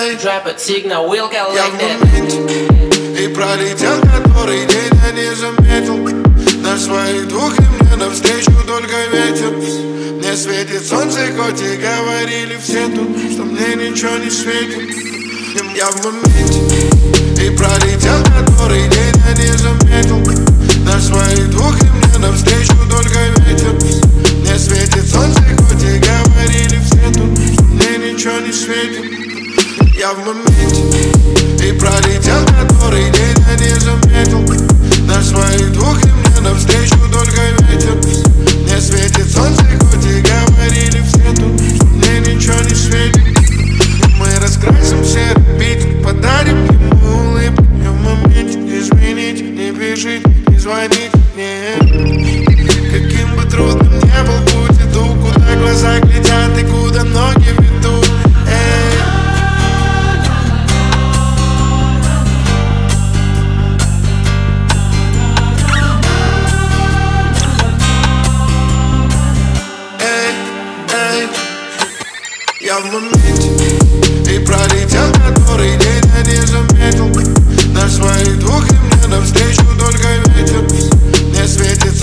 Drop it, signal, we'll Я collect в that. моменте и пролетел который день, я не заметил. На своих двух и мне навстречу только ветер. Мне светит солнце, хоть и говорили все тут, что мне ничего не светит. Я в моменте и пролетел который день, я не заметил. На своих двух и мне навстречу только ветер. Мне светит солнце, хоть и говорили все тут, что мне ничего не светит. Я в моменте и пролетел который день, я не заметил. На своих двух и мне навстречу только ветер. Мне светит солнце, хоть и говорили все тут, что мне ничего не светит. Мы раскрасим все бит, подарим ему улыбку. Я в моменте, извините, не бежите, не звоните, нет. Каким бы трудным не был путь, иду, куда глаза глядят и куда ноги ведут. Я в моменте и пролетел который день, я не заметил. На своих двух и мне навстречу только ветер. Мне светит